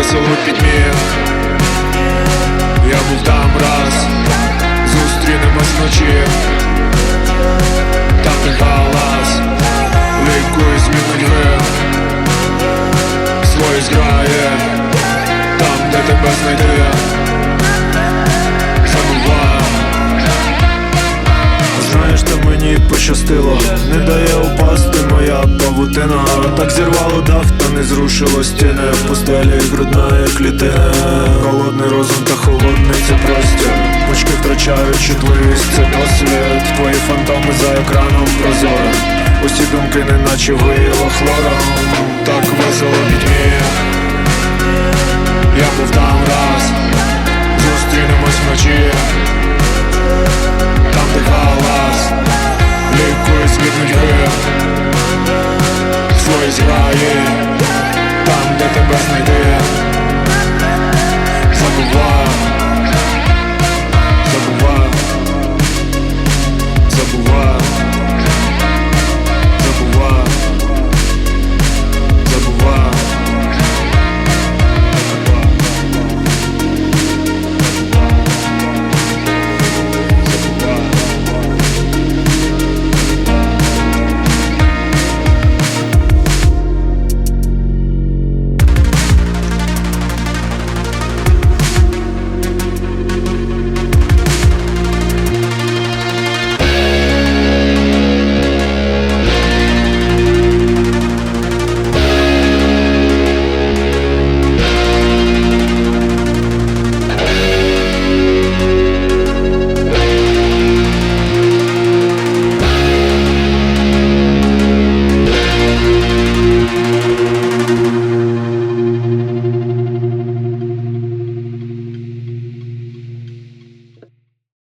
весело в пітьмі. Я був там раз, зустрінемось вночі. Там де галас, лікує змінить гри. Свої зграє, там де тебе знайти. Забуваю. Знаєш, то мені пощастило, не дає упасти моя павутина. Так зірвало дах, та не зрушило стіни. В постелі грудна клітина. Холодний розум та холодний це простір. Почки втрачають чутливість, це досвід. Твої фантоми за екраном прозорим. Усі думки неначе виїло хлором. Так весело в пітьмі. Я був там раз, зустрінемось вночі.